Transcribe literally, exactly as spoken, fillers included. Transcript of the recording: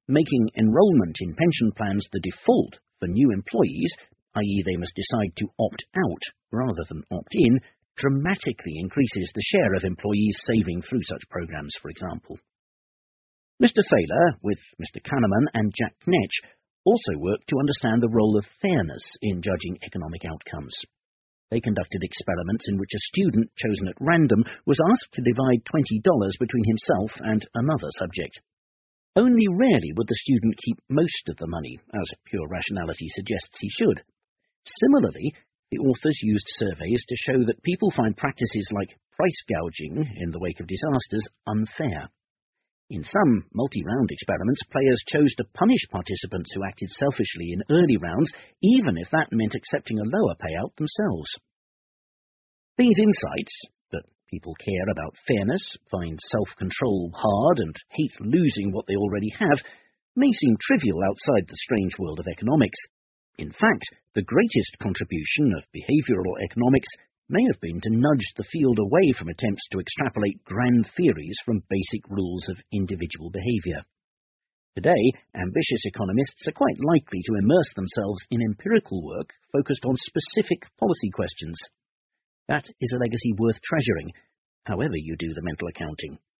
making enrolment in pension plans the default for new employees, that is they must decide to opt out rather than opt in, dramatically increases the share of employees saving through such programs, for example. Mister Thaler, with Mister Kahneman and Jack Knetch, also worked to understand the role of fairness in judging economic outcomes. They conducted experiments in which a student chosen at random was asked to divide twenty dollars between himself and another subject. Only rarely would the student keep most of the money, as pure rationality suggests he should. Similarly, the authors used surveys to show that people find practices like price gouging in the wake of disasters unfair. In some multi-round experiments, players chose to punish participants who acted selfishly in early rounds, even if that meant accepting a lower payout themselves. These insights, that people care about fairness, find self-control hard, and hate losing what they already have, may seem trivial outside the strange world of economics. In fact, the greatest contribution of behavioral economics may have been to nudge the field away from attempts to extrapolate grand theories from basic rules of individual behavior. Today, ambitious economists are quite likely to immerse themselves in empirical work focused on specific policy questions. That is a legacy worth treasuring, however you do the mental accounting.